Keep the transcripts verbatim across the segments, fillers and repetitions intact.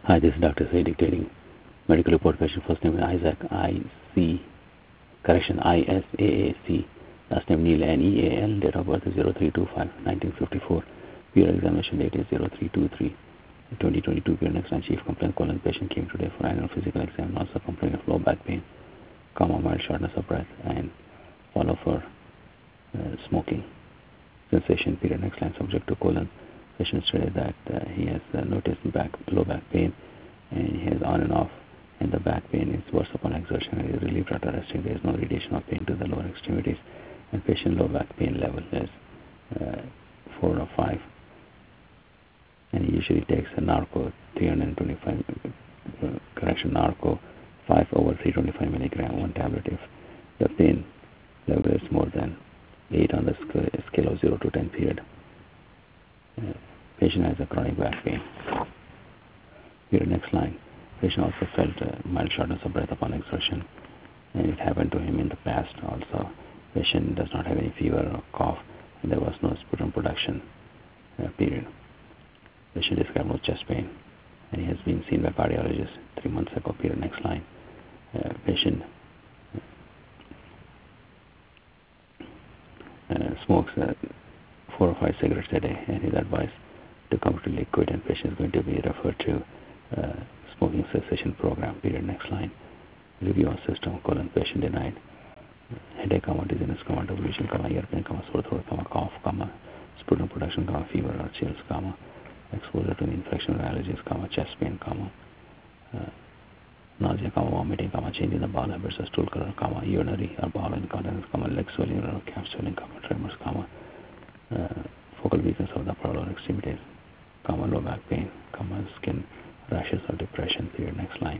Hi, this is Doctor Say dictating medical report. Patient first name is Isaac, I C, correction, I S A A C, last name Neil, N E A L, date of birth is zero three two five nineteen fifty-four, period examination date is zero three two three twenty twenty-two, period next line, chief complaint colon, patient came today for annual physical exam, also complaining of low back pain, comma, mild shortness of breath, and follow for uh, smoking sensation, period next line, subject to colon. Patient stated that uh, he has uh, noticed back low back pain, and he has on and off, and the back pain is worse upon exertion and is relieved after resting. There is no radiation of pain to the lower extremities, and patient low back pain level is uh, four or five, and he usually takes a narco three hundred twenty-five uh, correction narco five over three hundred twenty-five milligram one tablet if the pain level is more than eight on the scale of zero to ten period. Uh, patient has a chronic back pain. Here, next line. Patient also felt uh, mild shortness of breath upon exertion, and it happened to him in the past. Also, patient does not have any fever or cough, and there was no sputum production. Uh, period. Patient described no chest pain, and he has been seen by cardiologist three months ago. Period. Next line. Uh, patient uh, smokes uh, four or five cigarettes a day, and is advised to completely quit, and patient is going to be referred to uh, smoking cessation program. Period. Next line. Review of system colon, patient denied headache, comma, dizziness, comma, delusion, comma, ear pain, comma, sore throat, comma, cough, comma, sputum production, comma, fever or chills, comma, exposure to an infection or allergies, comma, chest pain, comma, uh, nausea, comma, vomiting, comma, change in the bowel habits or stool color, comma, urinary or bowel incontinence, comma, leg swelling or calf swelling, comma, tremors, comma, uh, focal weakness of the upper lower extremities, comma, low back pain, comma, skin rashes or depression. Period. Next line.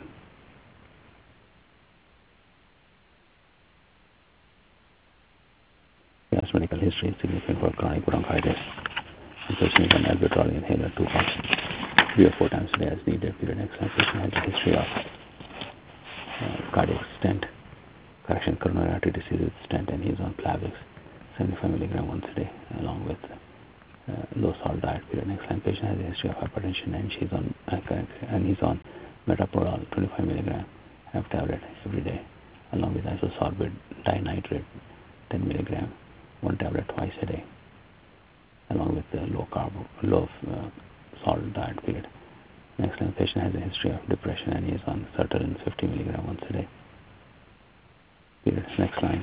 Yes, medical history is significant for chronic bronchitis. The patient is on albuterol inhaler two puffs three or four times a day as needed. Period. Next line. Patient has a history of uh, cardiac stent, correction, coronary artery disease with stent, and he is on Plavix seventy-five milligram once a day, along with uh, low salt diet. Period. Next line. Patient has a history of hypertension, and she's on uh, and he's on metoprolol twenty-five milligram half tablet every day, along with isosorbate dinitrate ten milligram one tablet twice a day, along with the low carb, low uh, salt diet. Period. Next line. Patient has a history of depression, and he is on sertraline fifty milligram once a day. Period. Next line.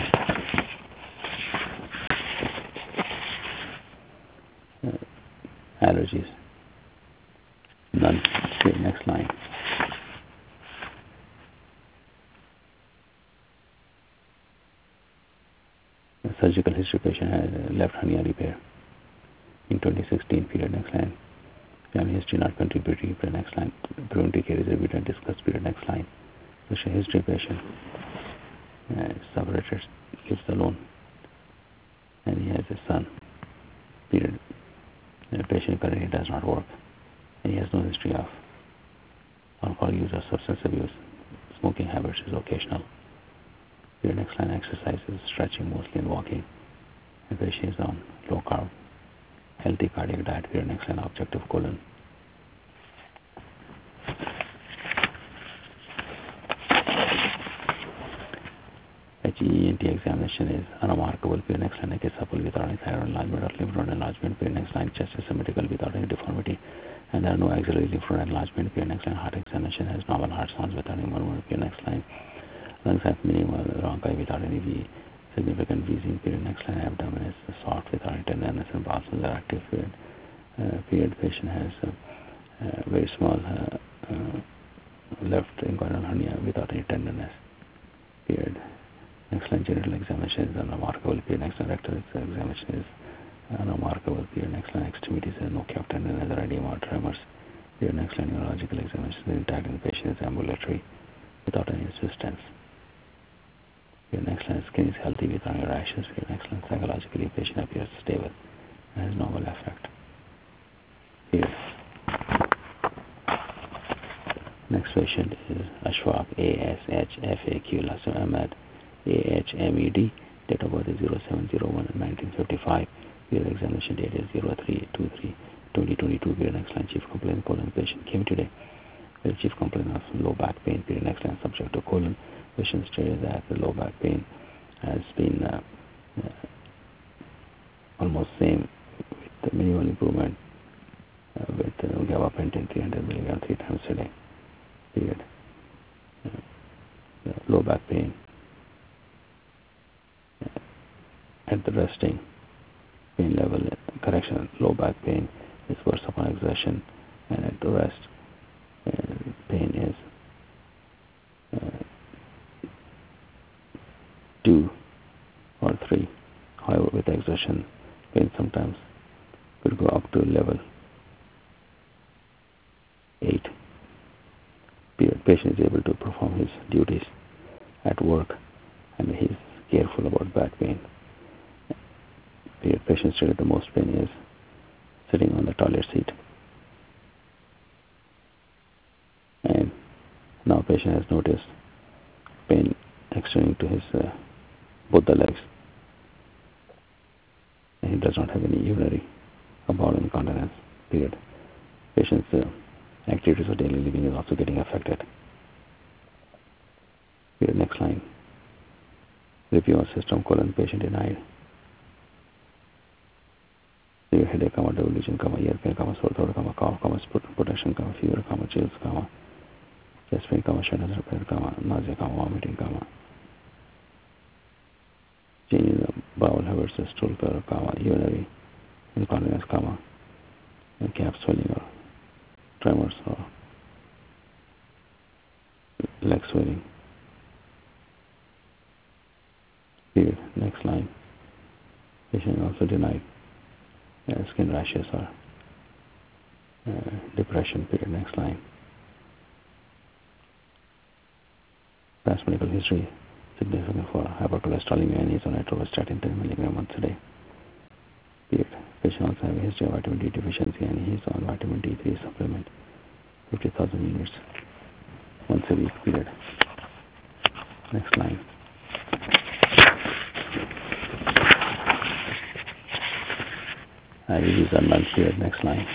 Uh, allergies. None. Okay, next line. The surgical history. Patient has a left hernia repair in twenty sixteen. Period. Next line. Family history not contributing. Period. Next line. Preventive care is reviewed and discussed. Period. Next line. Social history. Patient uh, separated, lives alone, and he has a son. Period. The patient currently does not work, and he has no history of alcohol use or substance abuse. Smoking habits is occasional. Period. Next line. Exercises, stretching mostly, and walking. The patient is on low carb, healthy cardiac diet. Period. Next line. Objective colon. H E N T examination is unremarkable. Period. Next line. A supple without any thyroid enlargement or lymph node enlargement. Period. Next line. Chest is symmetrical without any deformity, and there are no axillary lymph node enlargement. Period. Next line. Heart examination has normal heart sounds without any murmur. Period. Next line. Lungs have minimal bronchi without any v, significant wheezing. Period. Next line. Abdomen is soft without any tenderness, and bowels are active. Period. Uh, period. Patient has uh, uh, very small uh, uh, left inguinal hernia without any tenderness. Period. Next line. Genital examination is unremarkable. Period. Next line. Rectal examination is unremarkable. Period. Next line. Extremities has no calf tenderness or edema or tremors. Period. Next line. Neurological examination is intact, and the patient is ambulatory without any assistance. Period. Next line. Skin is healthy without any rashes. Period. Next line. Psychologically, patient appears stable and has normal affect. Period. Next patient is Ashfaq, A S H F A Q, last name Ahmed, A H M E D, date of birth is zero seven zero one nineteen fifty-five, period examination date is zero three two three twenty twenty-two, period. Next line. Chief complaint colon, patient came today The chief complaint of low back pain, period. Next line, subject to colon. Patient stated that the low back pain has been uh, uh, almost same with the minimal improvement uh, with uh, gabapentin three hundred milligram three times a day. Period. Uh, low back pain uh, at the resting pain level, uh, correction, low back pain is worse upon exertion, and at the rest, uh, pain is uh, two or three. However, with exertion, pain sometimes could go up to level eight. Period. Patient is able to perform his duties at work, and he is careful about back pain. Period. Patient stated the most pain is sitting on the toilet seat. And now patient has noticed pain extending to his uh, both the legs, and he does not have any urinary or bowel incontinence. Period. Patient's uh, activities of daily living is also getting affected. Period. Next line. Review of system colon patient denied. Severe headache, comma, devolution, comma, ear pain, comma, sore throat, comma, cough, comma, protection, comma, fever, comma, chills, comma, chest pain, comma, shyness, repair, comma, nausea, comma, vomiting, comma, change in the bowel habits, stool color, comma, urinary incontinence, comma, and calf swelling or tremors or leg swelling. Period. Next line. Patient also denied uh, skin rashes or uh, depression. Period. Next line. Past medical history significant for hypercholesterolemia and is on atorvastatin ten milligram once a day. Period. Patient also has a history of vitamin D deficiency and he is on vitamin D three supplement fifty thousand units once a week. Period. Next line. I V Gs are null. Period. Next line.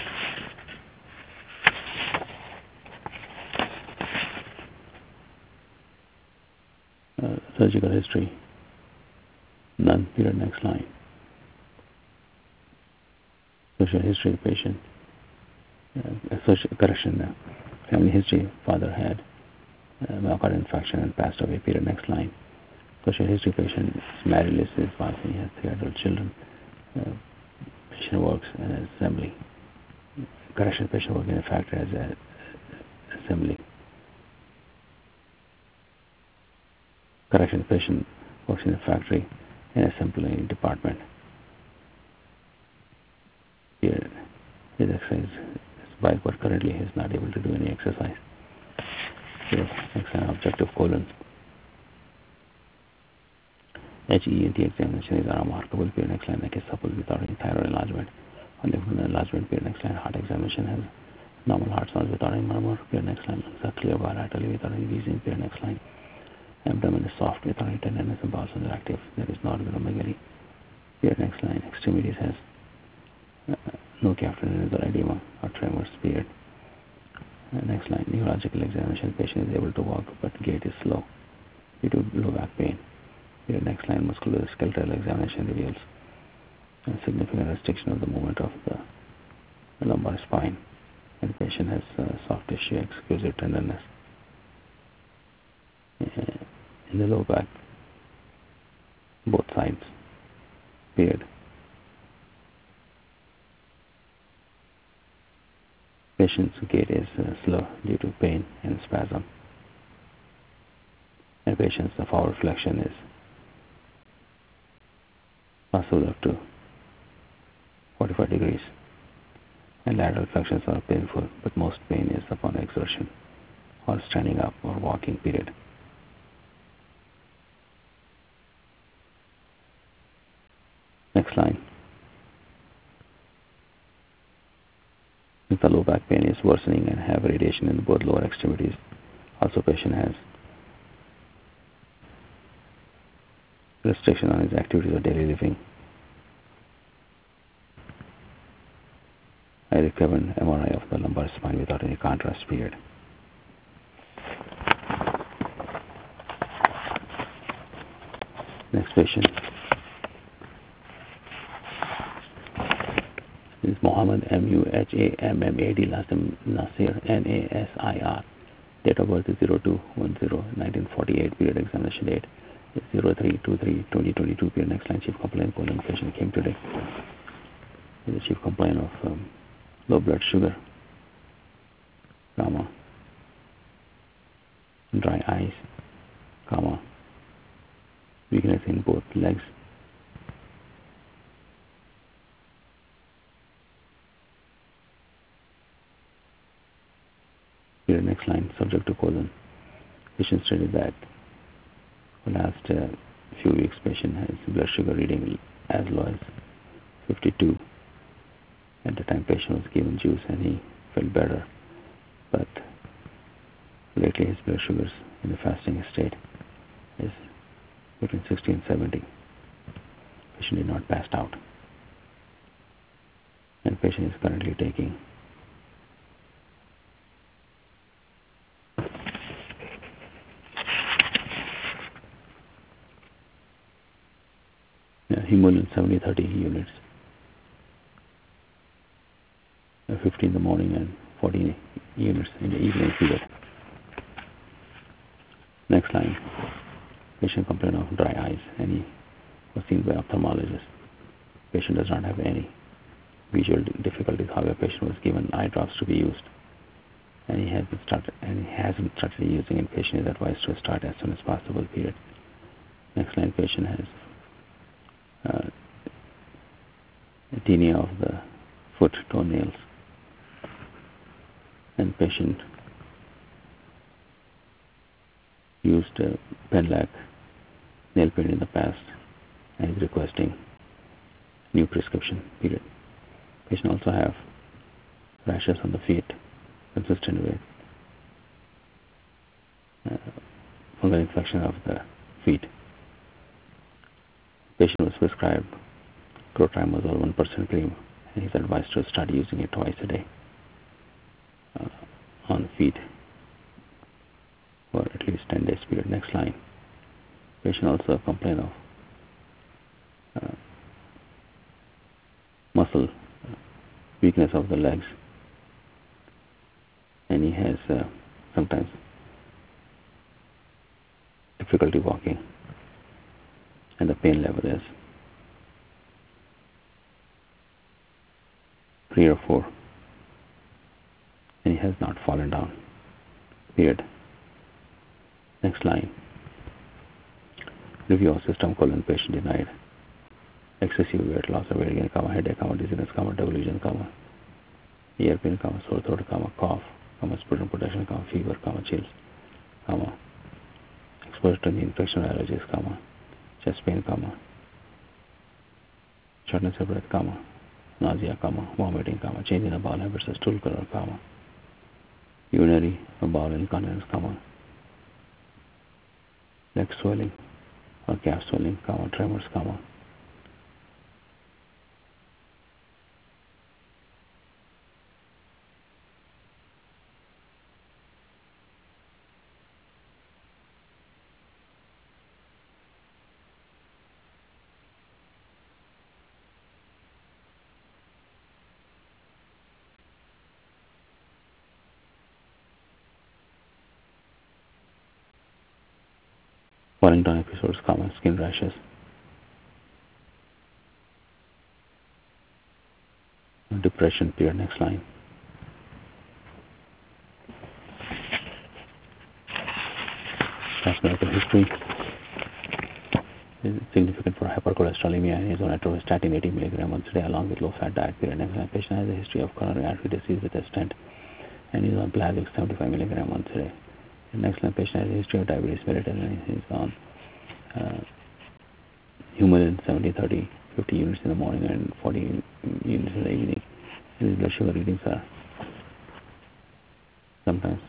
Uh, surgical history none. Period. Next line. Social history of patient uh, social correction uh, family history, father had uh, myocardial infarction and passed away. Period. Next line. Social history patient is married, lives with his wife, and he has three adult children. Uh, patient works in an assembly. Correction patient working in a factory as an assembly. Correction patient works in a factory in assembly department. Here, his exercise is bike, but currently he is not able to do any exercise. Here, next line, objective colon. H E N T examination is unremarkable. Period. Next line, neck is supple without any thyroid enlargement. On lymph enlargement. Period. Next line, heart examination has normal heart sounds without any murmur. Period. Next line, lungs are clear bilaterally without any wheezing. Period. Next line, abdomen is soft without any tenderness and bowels are active. There is no organomegaly. Period. Next line, extremities has uh, no capsular edema or tremors. Period. Uh, next line, neurological examination. Patient is able to walk, but gait is slow due to low back pain. Here, next line, musculoskeletal examination reveals a significant restriction of the movement of the lumbar spine, and the patient has uh, soft tissue, exquisite tenderness uh, in the low back, both sides. Period. Patient's gait is uh, slow due to pain and spasm, and patient's the forward flexion is possible up to forty-five degrees, and lateral flexions are painful, but most pain is upon exertion or standing up or walking. Period. Next line. If the low back pain is worsening and have radiation in both lower extremities, also patient has restriction on his activities of daily living. I recommend M R I of the lumbar spine without any contrast. Period. Next patient is Muhammad, M U H A M M A D, last name Nasir, N A S I R. Date of birth is zero two one zero nineteen forty-eight. Period examination date is zero three two three twenty twenty-two. Period next line. Chief complaint colon patient came today. The chief complaint of um, low blood sugar, comma, dry eyes, comma, weakness in both legs, here next line. Subject to colon. Patient stated that for last uh, few weeks patient has blood sugar reading as low as fifty-two. At the time patient was given juice and he felt better, but lately his blood sugars in the fasting state is between sixty and seventy. Patient did not pass out, and patient is currently taking yeah, Himalayan seventy thirty units, uh, fifty in the morning and forty units in the evening period. Next line. Patient complained of dry eyes and he was seen by ophthalmologist. Patient does not have any visual difficulties. However, patient was given eye drops to be used, and he hasn't started and he hasn't started using it. Patient is advised to start as soon as possible. Period. Next line. Patient has uh, tinea of the foot toenails, and patient used uh, Penlac nail paint in the past and is requesting new prescription. Period. Patient also have rashes on the feet consistent with uh, fungal infection of the feet. Patient was prescribed clotrimazole one percent cream and he's advised to start using it twice a day uh, on feet for at least ten days period. Next line. Patient also complained of uh, muscle uh, weakness of the legs, and he has uh, sometimes difficulty walking, and the pain level is three or four, and he has not fallen down. Period. Next line. Review of system colon patient denied excessive weight loss or weight gain, comma, headache, comma, dizziness, comma, delusion, comma, ear pain, comma, sore throat, comma, cough, comma, sputum production, comma, fever, comma, chills, comma, exposure to the infection allergies, comma, chest pain, comma, shortness of breath, comma, nausea, comma, vomiting, comma, change in the bowel habits or stool color, comma, urinary or bowel incontinence, comma, leg swelling or calf swelling, comma, tremors, comma, falling down episodes, comma, skin rashes, depression. Period. Next line. Past medical history is significant for hypercholesterolemia and is on atorvastatin eighty milligrams once a day along with low-fat diet. Period. Next line. Patient has a history of coronary artery disease with a stent and is on Plavix seventy-five milligrams once a day. And next line. Patient has a history of diabetes mellitus and is on uh, Humulin seventy thirty, fifty units in the morning and forty units in the evening. And his blood sugar readings are sometimes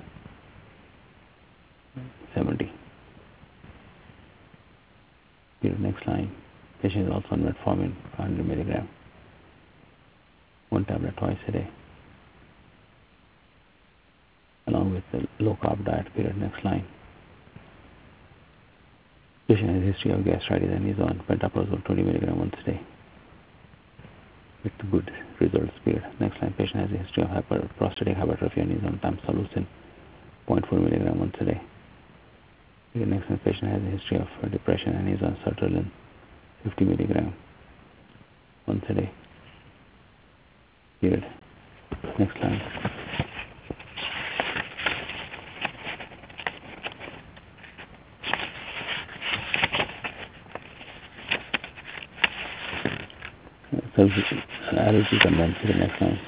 seventy. Period. Next line. Patient is also on metformin, five hundred milligrams, one tablet twice a day, along with the low carb diet. Period. Next line. Patient has a history of gastritis and is on pantoprazole twenty milligram once a day with good results. Period. Next line, patient has a history of hyper, prostatic hypertrophy and is on tamsulosin zero point four milligram once a day. Period. Next line, patient has a history of depression and is on sertraline fifty milligram once a day. Period. Next line. Allergy condensed to the next line.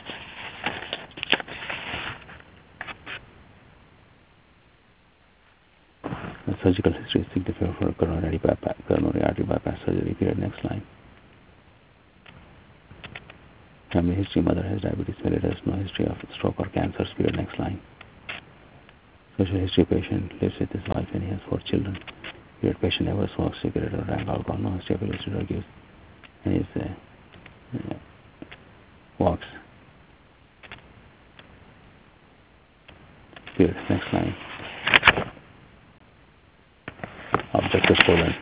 The surgical history is significant for coronary bypass, coronary artery bypass surgery. Period. Next line. Family history: mother has diabetes mellitus, no history of stroke or cancer. Period. Next line. Social history: patient lives with his wife and he has four children. Period. Patient never smokes cigarette or drank alcohol, no history of illicit drug use, and is uh, uh, walks. Period. Next line. Objective colon.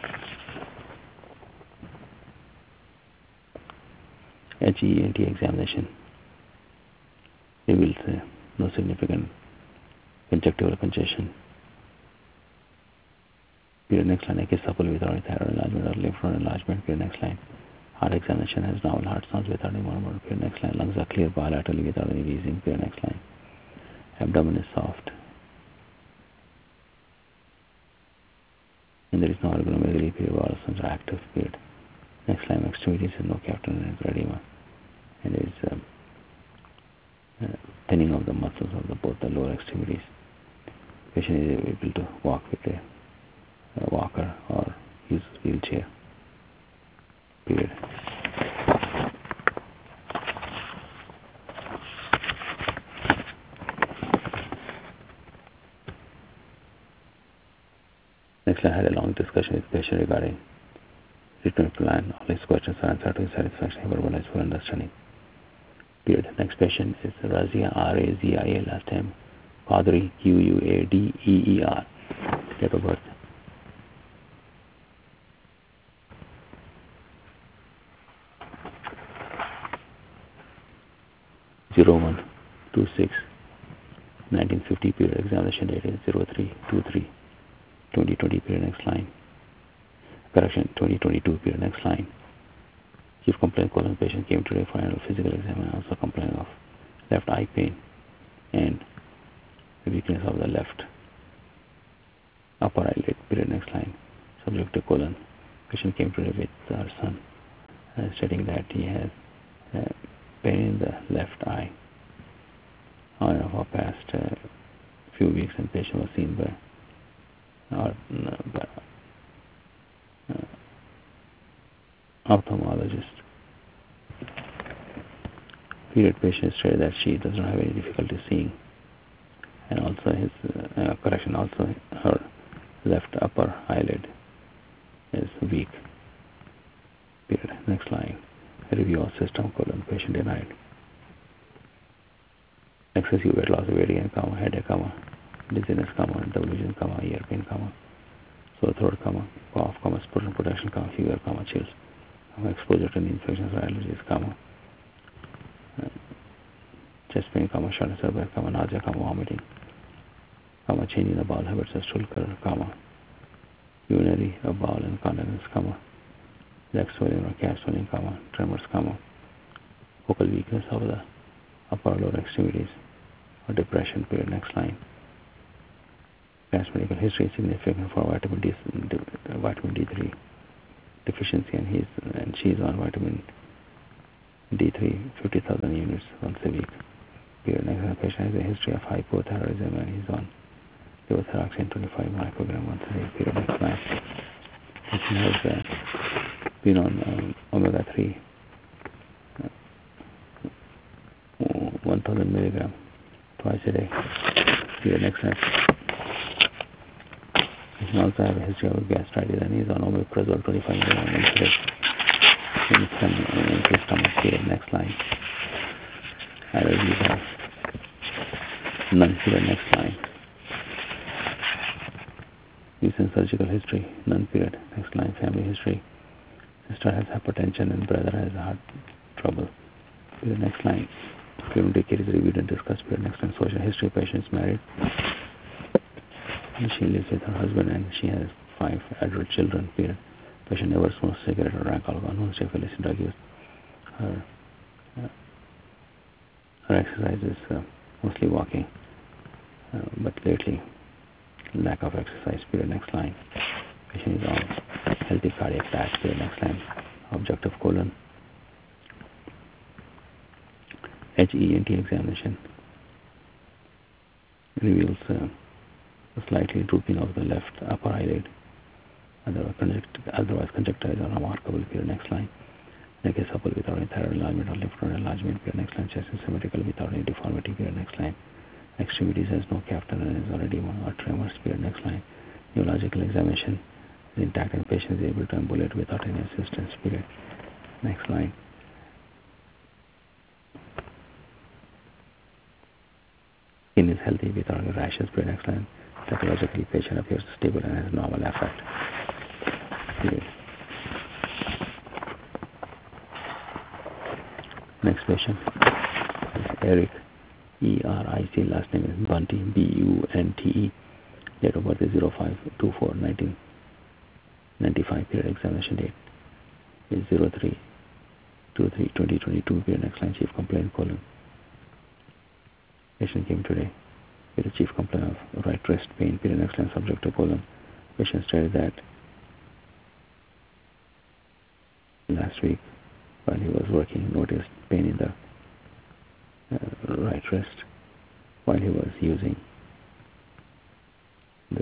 H E N T examination reveals uh, no significant conjunctival congestion. Period. Next line. A case supple without thyroid enlargement or lymph node enlargement. Period. Next line. Heart examination has normal heart sounds without any murmur. Period. Next line. Lungs are clear bilaterally without any wheezing. Period. Next line. Abdomen is soft. And there is no organomegaly. Period. Bowel sounds are active. Period. Next line. Extremities is no captain and edema. And there is um, uh, thinning of the muscles of the, both the lower extremities. Patient is able to walk with a, a walker or use wheelchair. Period. Next, I had a long discussion with the patient regarding treatment plan. All his questions are answered to his satisfaction. He verbalized full understanding. Period. Next patient is Razia, R A Z I A, last name Quadri, Q U A D E E R. Date of birth zero one two six nineteen fifty. Period. Examination date is zero three two three twenty twenty. Period. Next line. Correction, twenty twenty-two. Period. Next line. Chief complaint: colon patient came today for annual physical exam and also complaining of left eye pain and the weakness of the left upper eyelid. Period. Next line. Subject to colon. Patient came today with her son, uh, stating that he has uh, pain in the left eye. On and off past uh, few weeks, and patient was seen by, or, uh, by uh, ophthalmologist. Period. Patient stated that she does not have any difficulty seeing, and also his uh, uh, correction. Also, her left upper eyelid is weak. Period. Next line. Review of system: colon. Patient denied. Excessive weight loss, weight gain, comma, headache, comma, dizziness, comma, double vision, comma, ear pain, comma, sore throat, comma, cough, comma, sputum production, comma, fever, comma, chills, comma, exposure to infections or allergies, comma, uh, chest pain, comma, shortness of breath, comma, nausea, comma, vomiting, comma, change in the bowel habits of stool color, comma, urinary or bowel incontinence, comma, leg swelling or calf swelling, comma, tremors, comma, focal weakness of the upper or lower extremities, or depression. Period. Next line. Past medical history is significant for vitamin D, vitamin D three deficiency, and he's and she's on vitamin D three fifty thousand units once a week. Period. Next line. Patient has a history of hypothyroidism and he's on levothyroxine twenty-five microgram once a day. Period. Next line. Patient has uh, been on um, omega three one thousand milligram twice a day. Period. Next line. He also have a history of gastritis and he's on omeprazole twenty-five milligram once a day. In some in his stomach. Period. Next line. Allergies have none. Period. Next line. This Recent surgical history, none period. Next line, family history. Sister has hypertension and brother has heart trouble. Period. Next line, clinical care is reviewed and discussed. Period. Next line, social history. Patient is married. And she lives with her husband and she has five adult children. Period. Patient never smokes cigarette or drank alcohol. No syphilis, drug use. Her, uh, her exercise is uh, mostly walking, uh, but lately lack of exercise. Period. Next line. Patient is on healthy cardiac path. Period. Next line. Objective colon. H E N T examination reveals uh, a slightly drooping of the left upper eyelid. Otherwise, conject- otherwise conjunctivitis are remarkable. Period. Next line. Neck is supple without any thyroid enlargement or lymph node enlargement. Period. Next line. Chest is symmetrical without any deformity. Period. Next line. Extremities has no captain and is already one or tremors. Period. Next line. Neurological examination is intact and patient is able to ambulate without any assistance. Period. Next line. Skin is healthy without any rashes. Period. Next line. Psychologically, patient appears stable and has normal affect. Period. Next patient is Eric, E R I C, last name is Bunty, B U N T E, date of birth is zero five two four nineteen ninety-five, period. Examination date is zero three two three twenty twenty-two, period. Next line, chief complaint colon. Patient came today with a chief complaint of right wrist pain, period. Next line, subject to colon. Patient stated that last week while he was working noticed pain in the uh, right wrist while he was using the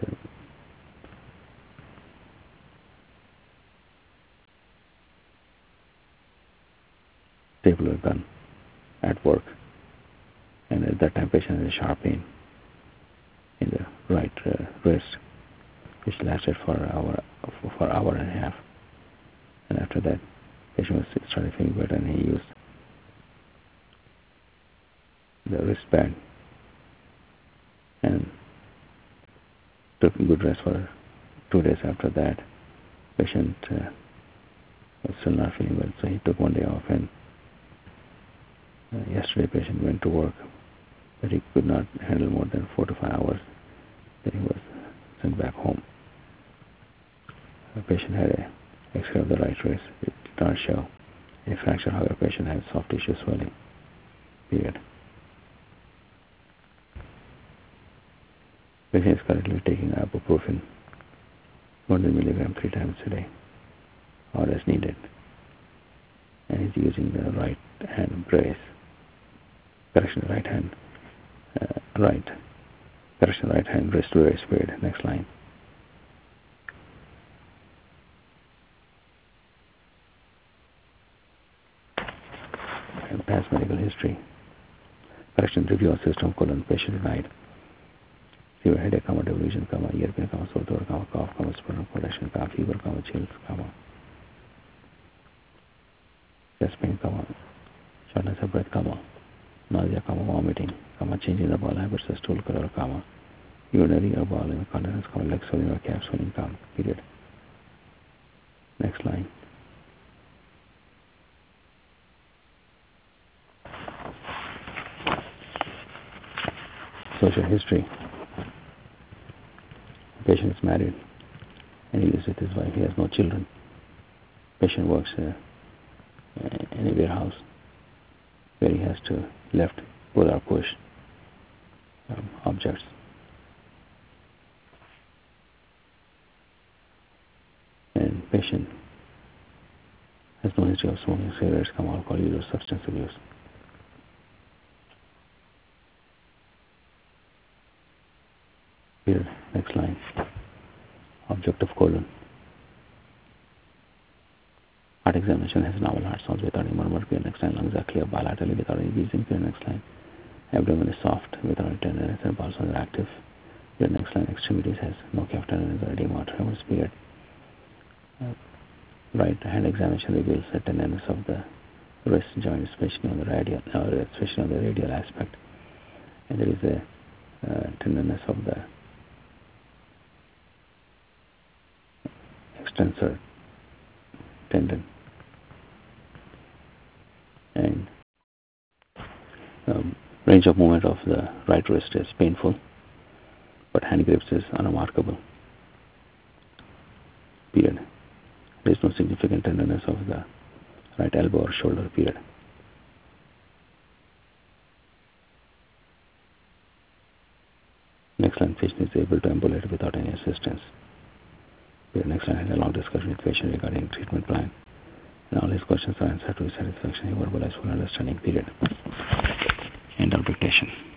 stapler gun at work, and at that time patient had a sharp pain in the right uh, wrist which lasted for an hour for an hour and a half, and after that patient was started feeling better and he used the wristband and took a good rest for two days. After that, patient uh, was still not feeling well, so he took one day off, and uh, yesterday patient went to work, but he could not handle more than four to five hours. Then he was sent back home. The patient had a X-ray of the right wrist. It did not show any fracture. However, patient had soft tissue swelling. Period. Patient is currently taking ibuprofen, one hundred milligram three times a day, or as needed, and is using the right hand brace. Correction, right hand, uh, right. Correction, right hand wrist brace. Period. Next line. And past medical history. Correction, review of system colon. Patient denied severe headache, comma, delusion, comma, ear pain, comma, sore throat, comma, cough, comma, sputum, production, comma, fever, comma, chills, comma, chest pain, comma, shortness of breath, comma, nausea, comma, vomiting, comma, change in the bowel habits, the stool color, comma, urinary or bowel incontinence, comma, leg swelling or calf swelling, comma, period. Next line. Social history. The patient is married and he lives with his wife. He has no children. Patient works uh, in a warehouse where he has to lift, pull or push um, objects. And patient has no history of smoking cigarettes, come alcohol use or substance abuse. Here, next line. Objective colon. Heart examination has normal heart sounds without any murmur. Here, next line. Lungs are clear bilaterally without any wheezing. Here, next line. Abdomen is soft without any tenderness and pulse are active. Here, next line. Extremities has no captain and is edema or tremors. Period. Uh, right hand examination reveals a tenderness of the wrist joint, especially on the radial, or especially on the radial aspect, and there is a uh, tenderness of the extensor tendon, and um, range of movement of the right wrist is painful, but hand grips is unremarkable. Period. There is no significant tenderness of the right elbow or shoulder. Period. Next line, patient is able to ambulate without any assistance. Period. Next line, had a long discussion with patient regarding treatment plan, and all his questions are answered to his satisfaction. He verbalized full understanding. Period. End of dictation.